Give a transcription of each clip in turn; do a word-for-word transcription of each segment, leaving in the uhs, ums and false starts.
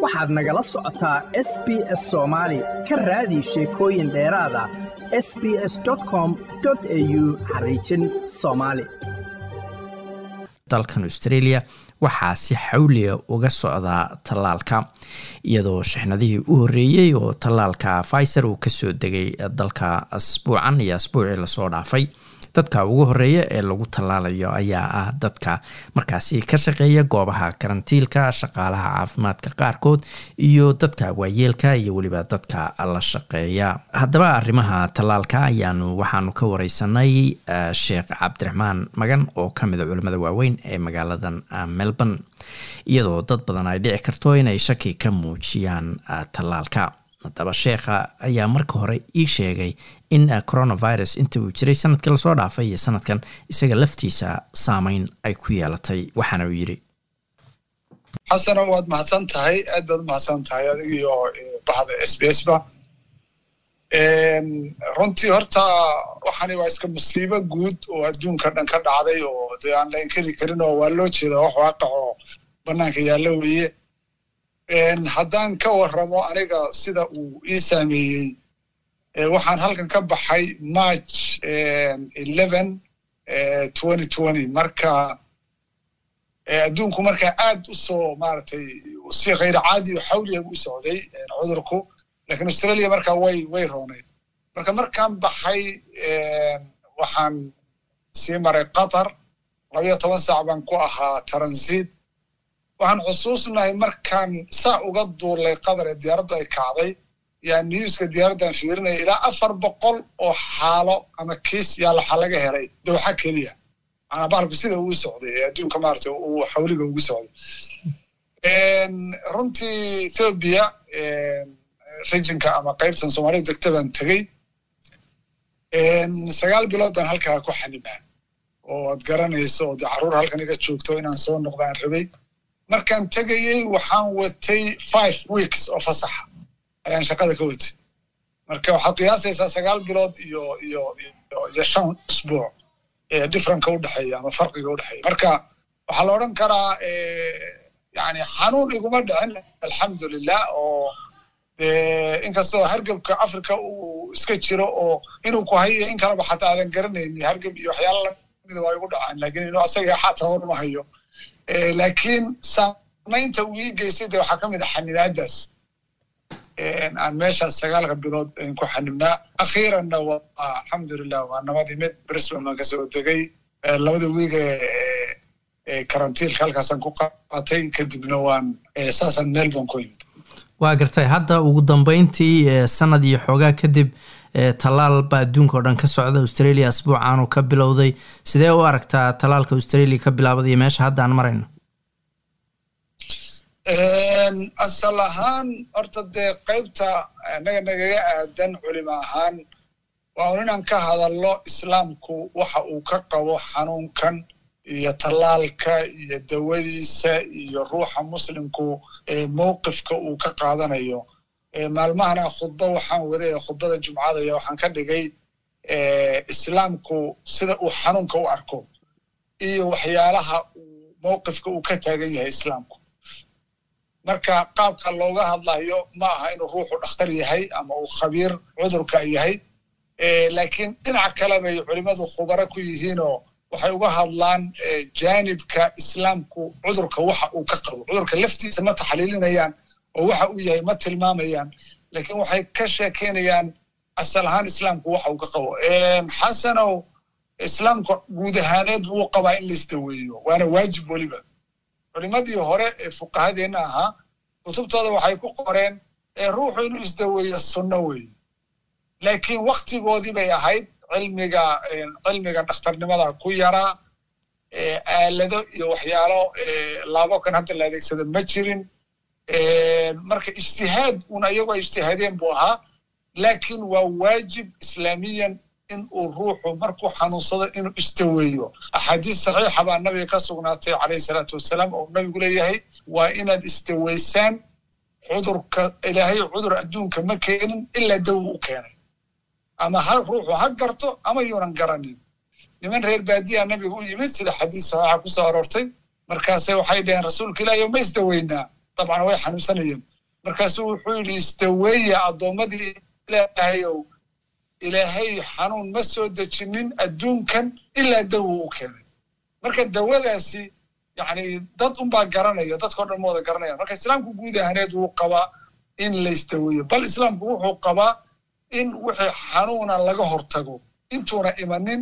waxaad nagala socotaa S B S Soomaali ka raadi sheekooyin dheeraad ah s b s dot com dot a u xariijin Soomaali. dalkan Australia waxaa si xawliya uga socdaa tallaalka iyadoo shixnadihii u horeeyay oo tallaalka Pfizer uu ka soo degay dalka asbuucan iyo asbuucii la soo dhaafay. dadka ugu horeeya ee lagu tallaalayo ayaa ah dadka markaasi ka shaqeeya goobaha karantiilka, shaqaalaha caafimaadka qaarkood iyo dadka waayeelka iyo waliba dadka la shaqeeya. haddaba arrimaha tallaalka ayaanu waxaanu ka wareysanay uh, Sheekh Cabdiraxmaan Magan oo ka mid ah culimada waaweyn ee magaaladan uh, Melbourne, iyadoo dad badan ay dhici karto inay shaki ka muujiyaan uh, tallaalka. haddaba sheekha ayaa marka hore ii sheegay in coronavirus inta uu jiray sanadkii la soo dhaafay iyo sanadkan isaga laftiisa saameyn ay ku yeelatay, waxaana uu yiri. xasana waad mahadsan tahay, aad baad mahadsan tahay adiga iyo bahda S B S ba. een runtii horta waxani waa iska musiibo guud oo adduunka dhan ka dhacday oo aan la inkiri karin oo waa loo jeedaa wax waaqac oo banaanka yaalla weeye. een haddaan ka warramo aniga sida uu ii saameeyey, waxaan halkan ka baxay March eleven twenty twenty, marka adduunku marka aad u soo maartay si غير caadi oo xawliya u socday cudurku, laakiin Australia marka way way rooneed. marka markaan baxay waxaan sii maray Qatar laba iyo toban saac baan ku ahaa transit. waxaan xusuusnahay markaan saa uga duulay Qatar ee diyaaradda ay kacday, yaa newska diyaaraddan fiirinay ilaa afar boqol oo xaalo ama kiis yaa waxa laga helay dowxa keliya. ana bahalku sida uu socday adduunka maartay uu xawliga ugu socday. een runtii Ethiopia een regionka ama qaybtan Soomaaliya degtadan tagay, een sagaal bilood baan halkaa ku xanibaa oo aad garanayso oo caruur halkan iga joogto inaan soo noqdaan rabay. markaan tagayay waxaan watay five weeks oo fasax ayaan shaqada ka watay. marka waxaad qiyaasaysaa sagaal bilood iyo iyo iyo shan usbuuc ee difference u dhaxeeya ama farqiga u dhaxeeya. marka waxaa la oran karaa ee yani xanuun iguma dhicin alxamdulillah, oo ee inkastoo hargabka Afrika uu iska jiro oo inuu ku hayo in kala baxata aadan garanaynin hargab iyo waxyaalo mid waa igu dhacaan, laakiin inuu asaga xataa hor ma hayo. laakiin saamaynta uu ii geystay waxaa ka mid ah xanibaadaas. aan meeshaas sagaalka bilood ku xanibnaa. akhiiranna waa alxamdulillah waa nabad imid. Brisbane baan kasoo degay labada wiig ee karantiilka halkaasaan ku qaatay, kadibna waan saasaan Melbourne ku yimid. waa gartay. hadda ugu dambeyntii sanad iyo xoogaa kadib talaal baa adduunka oo dhan ka socda. Australia asbuucan oo ka bilowday, sidee u aragtaa talaalka Australia ka bilaabay iyo meesha hadda aan marayno? een asal ahaan horta dee qaybta anaga nagaga aadan culimo ahaan waa inaan ka hadalno islaamku waxa uu ka qabo xanuunkan iyo talaalka iyo dawadiisa iyo ruuxa muslimku ee mowqifka uu ka qaadanayo. maalmahana khudba waxaan waday khudbada jumcada iyo waxaan ka dhigay ee islaamku sida uu xanuunka u arko iyo waxyaalaha uu mowqifka uu ka taagan yahay islaamku. marka qaabka looga hadlayo ma aha inuu ruuxu dhakhtar yahay ama uu khabiir cudurka yahay, ee laakiin dhinaca kale bay culimadu khubaro ku yihiin oo waxay uga hadlaan jaanibka islaamku cudurka waxa uu ka qabo. cudurka laftiisa ma taxliilinayaan oo waxa uu yahay ma tilmaamayaan, laakiin waxay ka sheekeynayaan asal ahaan islaamku waxa uu ka qabo. een xasanow islaamku guud ahaaneed wuu qabaa in la isdaweeyo, waana waajib waliba. culimadii hore ee fuqahadeena ahaa kutubtooda waxay ku qoreen ee ruuxu inuu isdaweeyo sunno weeye, laakiin waqtigoodii bay ahayd cilmiga cilmiga dhakhtarnimada ku yaraa, ee aalado iyo waxyaalo ee laabo kan hadda la adeegsado ma jirin. marka ijtihaad un ayagoo ijtihaadeen buu ahaa, laakiin waa waajib islaamiyan in uu ruuxu markuu xanuunsado inuu istaweeyo. axaadiis saxiixa baa nabiga ka sugnaatay calayhi salaatu wasalaam oo nabigu leeyahay waa inaad istaweysaan. cudurka ilaahay cudur adduunka ma keenin ilaa dawo u keenay, ama ha ruuxu ha garto ama yuunan garanin. niman reer baadiya nabiga u yimid sida xadiis saxiixa ku soo aroortay, markaasay waxay dhaheen rasuulka ilaahay ma isdaweynaa. طبعا way xanuunsanayeen markaasuu wuxuu yidhi istaweeya addoommadii ilaahayow ilaahay xanuun ma soo dejinin adduunkan ilaa dawo u keenay marka dawadaasi yacni dad unbaa garanaya dadkao dhan ma wada garanayaan marka islaamku guud ahaaneed wuu qabaa in la istaweeyo bal islaamku wuxuu qabaa in wixii xanuuna laga hortago intuuna imanin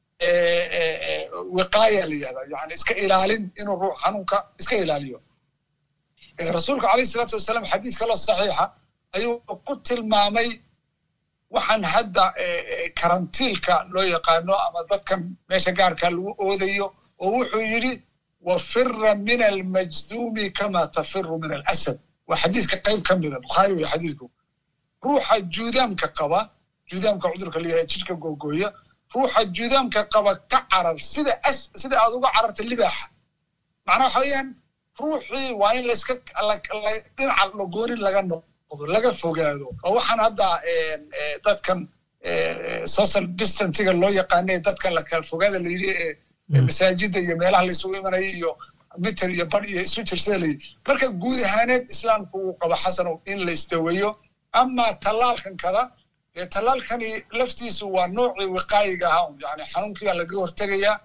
wiqaaya la yihahdaa yani iska ilaalin inuu ruux xanuunka iska ilaaliyo rasuulka calayhi salaatu wasalaam xadiid kaloo saxiixa ayuu ku tilmaamay waxaan hadda karantiilka loo yaqaano ama dadkan meesha gaarkaa lagu oodayo oo wuxuu yidhi wafira min almajduumi kama tafiru min alasad waa xadiidka qayb ka mida bukhaari wey xadiidku ruuxa juudaamka qaba juudaamka cudurka layahay jidhka googooya ruuxa juudaamka qaba ka carar sida as sida aad uga cararta libaaxa macnaha waxa weeyaan ruuxii waa in layska dhinaca logoonin laga noqdo laga fogaado oo waxaan hadda dadkan social distancega loo yaqaanay dadkan la kala fogaada la yidhi masaajida iyo meelaha la isugu imanaya iyo mitir iyo badh iyo isu jirsada la yidhi marka guud ahaaneed islaamku uu qabo xasanow in la isdaweeyo ama tallaalkan kada tallaalkani laftiisu waa noocii wiqaayiga ahaa yani xanuunkii baa laga hortegayaa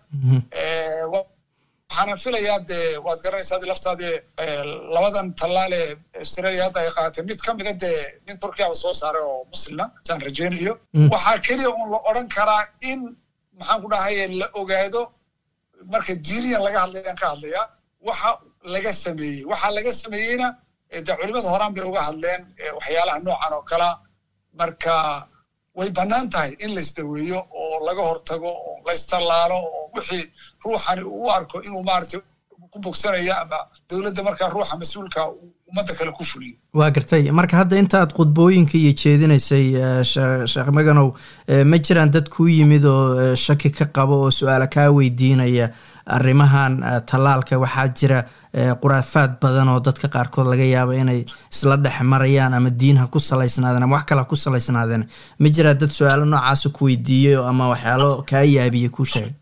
waxaana filayaa dee waad garanaysaa laftaadii labadan tallaal ee australia hadda ay qaaatay mid ka mida dee nin turkiyaba soo saaray oo muslima saan rajaynayo waxaa keliya un la odhan karaa in maxaan ku dhahaye la ogaado marka diiniyan laga hadlayaan ka hadlayaa waxa laga sameeyey waxaa laga sameeyeyna dee culimada horaan bay uga hadleen waxyaalaha noocan oo kalea marka way bannaan tahay in la isdaweeyo oo laga hortago oo la istallaalo oo wixii ruuxani uu arko inuu maaragtay ku bogsanayo ama dowladda markaa ruuxa mas-uulka ummadda kale ku fuliyo waa gartay marka hadda intaad khudbooyinka iyo jeedinaysay sheekh maganow ma jiraan dad kuu yimid oo shaki ka qabo oo su-aala kaa weydiinaya arrimahan tallaalka waxaa jira quraafaad badan oo dadka qaarkood laga yaabo inay isla dhex marayaan ama diinha ku salaysnaadeen ama wax kale ku salaysnaadeen ma jiraa dad su-aalo noocaasa ku weydiiyey ama waxyaalo kaa yaabiye kuu sheegay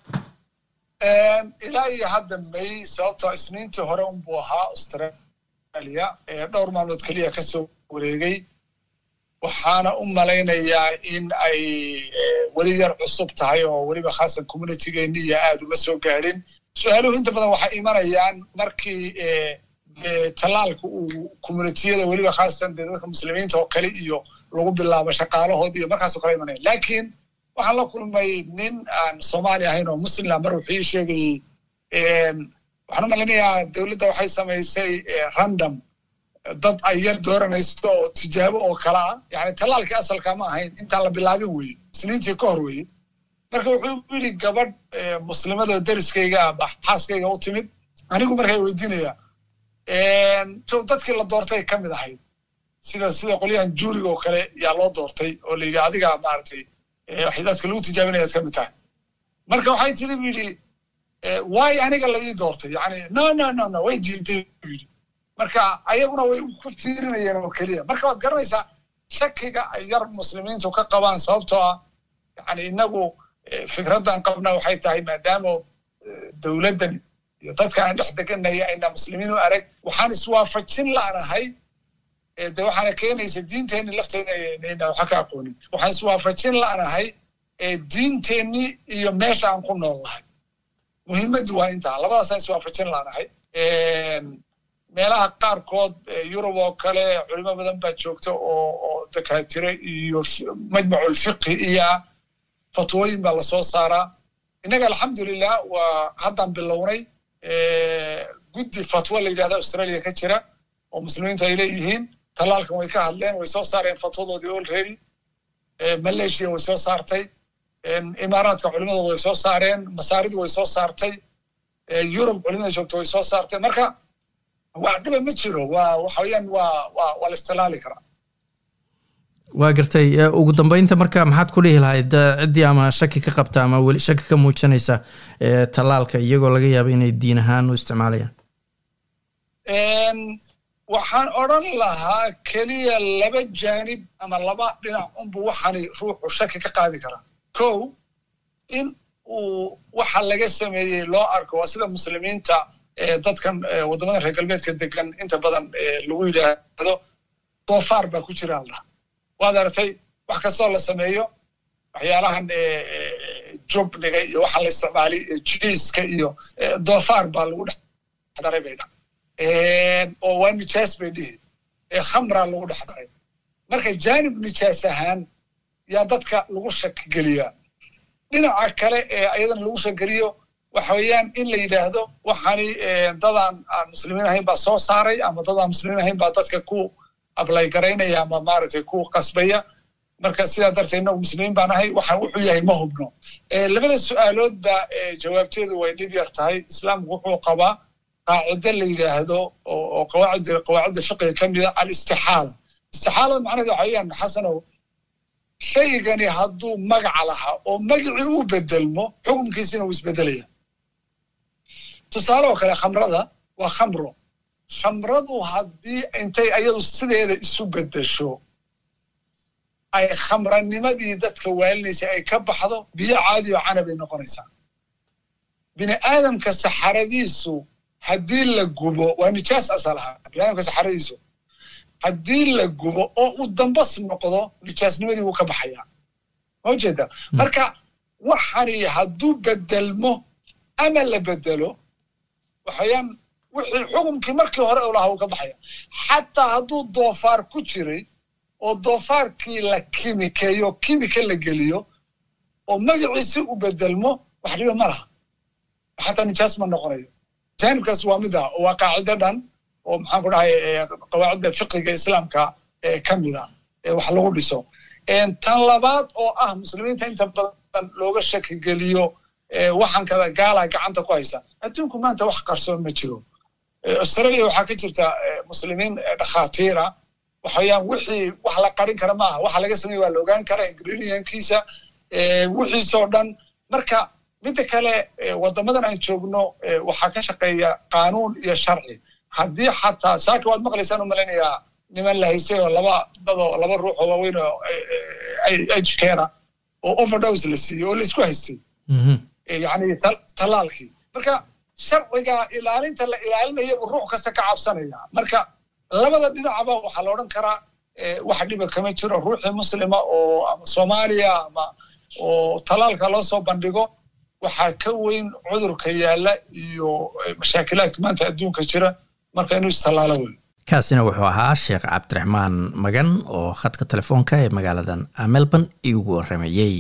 ilaa iyo hadda may sababtoo isniintii hore unbuu ahaa australia dhowr maalmood keliya ka soo wareegay waxaana u malaynayaa in ay weli yar cusub tahay oo weliba khaasan communitygeeni iyo aada uma soo gaadhin su-aaluhu inta badan waxay imanayaan markii tallaalka uu communitiyada weliba khaasatan dee dadka muslimiinta oo kale iyo lagu bilaabo shaqaalahood iyo markaasoo kale imanaya laakiin waxaan la kulmay nin aan soomaali ahayn oo muslimla mar wuxuu ii sheegayey waxaan u malinayaa dowladda waxay samaysay random dad ay yar dooranayso oo tijaabo oo kale ah yani tallaalkii asalka ma ahayn intaan la bilaabin weye isniintii ka hor weye marka wuxuu yidhi gabadh muslimadoo deriskayga ama xaaskayga u timid anigu markaa weydiinaya sow dadkii la doortay ka mid ahayd sida sida qolyahan juuriga oo kale yaa loo doortay oo la yidhi adiga maaragtay waxay dadka lagu tijaabinayaad ka mid tahay marka waxay tiri bu yidhi waay aniga la ii doortay yani no no no no way diintay bu yidhi marka ayaguna way ku fiirinayeen oo keliya marka waad garanaysaa shakiga ay yar muslimiintu ka qabaan sababtoo ah yani inagu fikraddan qabna waxay tahay maadaama dowladdan iyo dadka aan dhex deganaya ayna muslimiin u arag waxaan iswaafajin la'nahay de waxaana keenaysa diinteenni lafteeda ayna waxa ka aqoonin waxaan iswaafajin la'nahay diinteenni iyo meesha aan ku nool nahay muhiimaddu waa intaa labadaasaan iswaafajin la'nahay meelaha qaarkood yurub oo kale culimo badan baa joogta oo oo dakaatire iyo majmacul fiqhi iyo fatwooyin baa lasoo saaraa innaga alxamdulilah waa haddaan bilownay guddi fatwo la yidhahda australia ka jira oo muslimiintu ay leeyihiin tallaalkan way ka hadleen way soo saareen fatwadoodii already malaysia way soo saartay imaaraadka culimadooda way soo saareen masaaridu way soo saartay yurub culimada joogta way soo saartay marka wax dhiba ma jiro waa waxa weeyaan waa waa waa la istilaali karaa waa gartay ugu dambeynta marka maxaad ku dhihi lahayd ciddii ama shaki ka qabta ama weli shaki ka muujinaysa tallaalka iyagoo laga yaabo inay diin ahaan u isticmaalayaan waxaan odhan lahaa keliya laba jaanib ama laba dhinac unbu waxaani ruuxu shaki ka qaadi karaa kow in uu waxa laga sameeyey loo arko waa sida muslimiinta dadkan waddamada reer galbeedka degan inta badan lagu yidhaahdo doofaar baa ku jira alla waad aragtay wax kastoo la sameeyo waxyaalahan jubniga iyo waxa la isticmaali jiiska iyo doofaar baa lagu dhex daray bay dhac oo waa nijaas bay dhihi khamra lagu dhex daray marka jaanib nijaas ahaan yaa dadka lagu shaki geliyaa dhinaca kale ee ayadana lagu shaki geliyo waxa weeyaan in la yidhaahdo waxaani dadaan aan muslimiin ahayn baa soo saaray ama dadaan muslimiin ahayn baa dadka ku ablay garaynaya ama maaragtay ku qasbaya marka sidaa darteed inagu muslimiin baan ahay waxaan wuxuu yahay ma hubno labada su-aalood baa jawaabteedu way dhib yar tahay islaamku wuxuu qabaa qaacido la yidhaahdo oo qawaacid qawaacidda fiqiga ka mida alistixaala istixaalada macnaheedu waxa weeyaan xasanow shaygani hadduu magaca lahaa oo magacii u bedelmo xukunkiisina wuu isbedelaya tusaale oo kale khamrada waa khamro khamradu haddii intay ayadu sideeda isu bedesho ay khamranimadii dadka waalinaysa ay ka baxdo biyo caadi oo canabay noqonaysaa bini aadamka saxaradiisu haddii la gubo waa nijaas asal ahaa bini aadamka saxaradiisu haddii la gubo oo uu dambas noqdo nijaasnimadii wuu ka baxayaa ma ujeeda marka waxani hadduu bedelmo ama la bedelo waxayaan wixii xukunkii markii hore u lahaa uu ka baxaya xataa hadduu doofaar ku jiray oo doofaarkii la kimikeeyo kimika la geliyo oo magaciisi u bedelmo wax dhiba ma laha xataa nijaas ma noqonayo jaanibkaas waa mid ah oo waa qaacido dhan oo maxaan ku dhahay qawaacidda fiqiga islaamka ka mid ah wax lagu dhiso tan labaad oo ah muslimiinta inta badan looga shaki geliyo waxaan kada gaala gacanta ku haysa adduunku maanta wax qarsoon ma jiro australia waxaa ka jirta muslimiin dhakhaatiira waxayaan wixii wax la qarin kara maaha waxa laga sameeyo waa la ogaan karaa ingredientkiisa wixiisoo dhan marka midda kale wadamadan aan joogno waxaa ka shaqeeya qaanuun iyo sharci haddii xataa saaki waad maqlaysaan u malaynayaa niman la haystay oo laba dadoo laba ruux oo waaweyn oo agkeena oo overdose la siiyey oo la isku haystay yani talaalkii marka sharciga ilaalinta la ilaalinayo ruux kasta ka cabsanaya marka labada dhinacba waxaa la odhan karaa wax dhiba kama jiro ruuxii muslima oo ama soomaaliya ama oo talaalka loo soo bandhigo waxaa ka weyn cudurka yaalla iyo mashaakilaadka maanta adduunka jira marka inuu istalaalo weyn kaasina wuxuu ahaa sheekh cabdiraxmaan magan oo khadka telefoonka ee magaaladan Melbourne igu waramayay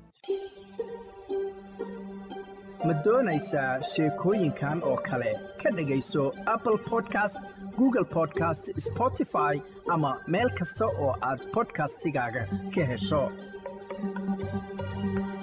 ma doonaysaa sheekooyinkan oo kale ka dhagayso Apple Podcast Google Podcast Spotify ama meel kasta oo aad podcastigaaga ka hesho